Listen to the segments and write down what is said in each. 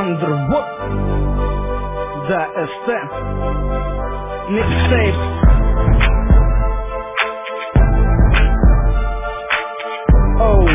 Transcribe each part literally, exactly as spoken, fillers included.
Underwood, да, эс тэ, Mixtape. Oh,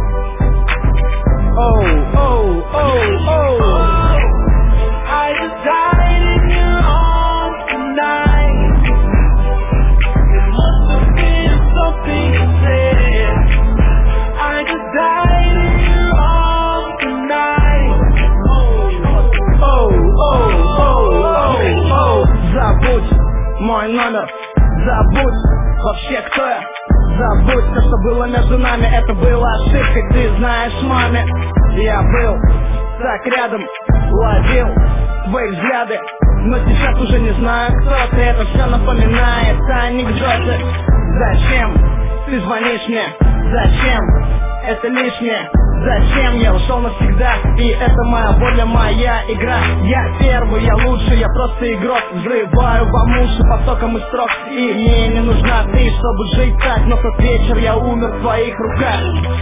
oh, oh, oh, oh. I just died in your arms tonight. It must have been something you said. I just died in your arms tonight. Oh, oh, oh, oh, oh. Забудь мой номер, забудь вообще кто я. Забудь то, что было между нами, это было ошибкой, ты знаешь, маме. Я был так рядом, ловил твои взгляды, но сейчас уже не знаю, кто ты. Это все напоминает анекдоты. Зачем ты звонишь мне? Зачем? Это лишнее. Зачем я ушел навсегда? И это моя воля, моя игра. Я первый, я лучший, я просто игрок. Взрываю вам уши потоком из строк. И мне не нужна ты, чтобы жить так. Но в тот вечер я умер в твоих руках.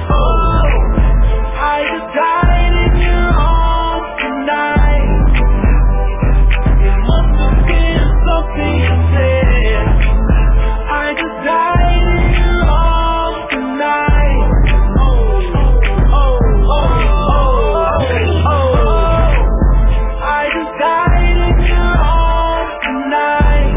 I just died in your arms tonight. It must have been something you said. I just died in your arms tonight. Oh, oh, oh, oh. I just died in your arms tonight.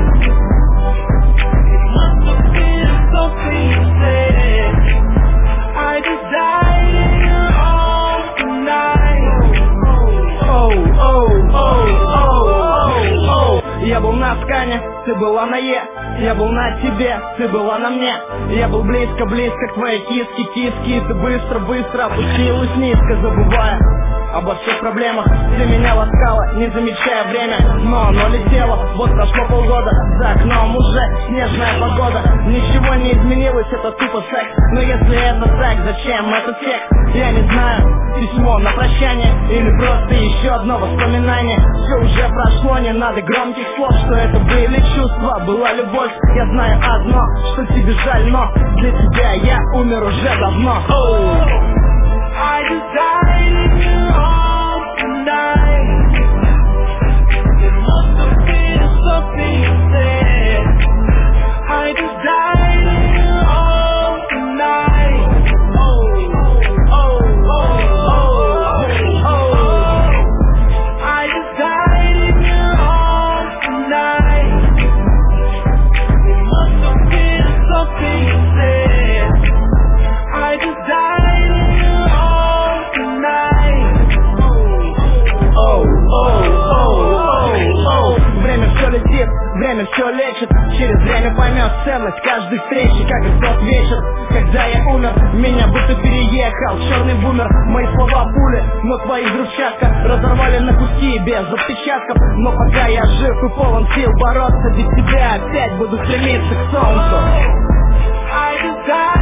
It must have been something you said. I just died in your arms tonight. Oh, oh, oh, oh, oh. Я был на скане, ты была на Е. Я был на тебе, ты была на мне. Я был близко-близко к твоей киске, киски. Ты быстро-быстро опустилась низко, забывая обо всех проблемах. Ты меня ласкала, не замечая время, но оно летело. Вот прошло полгода, за окном уже снежная погода. Ничего не изменилось, это тупо секс. Но если это так, зачем этот текст? Я не знаю, письмо на прощание или просто еще одно воспоминание. Все уже прошло, не надо громких слов, что это были чувства, была любовь. Я знаю одно, что тебе жаль, но для тебя я умер уже давно. Oh. I just died in your arms tonight. It must have been something you said. I just died in your arms tonight. Oh, oh, oh, oh, oh. I just died in your arms tonight. It must have been something you said. I just died in your arms tonight. Oh, oh, oh, oh, oh. Время все летит, время все лечит. Через время поймет ценность каждой встречи, как и тот вечер, когда я умер. Меня будто переехал черный бумер. Мои слова пули, но твои взрывчатка разорвали на куски без отпечатков. Но пока я жив и полон сил бороться, без тебя опять буду стремиться к солнцу. I just died.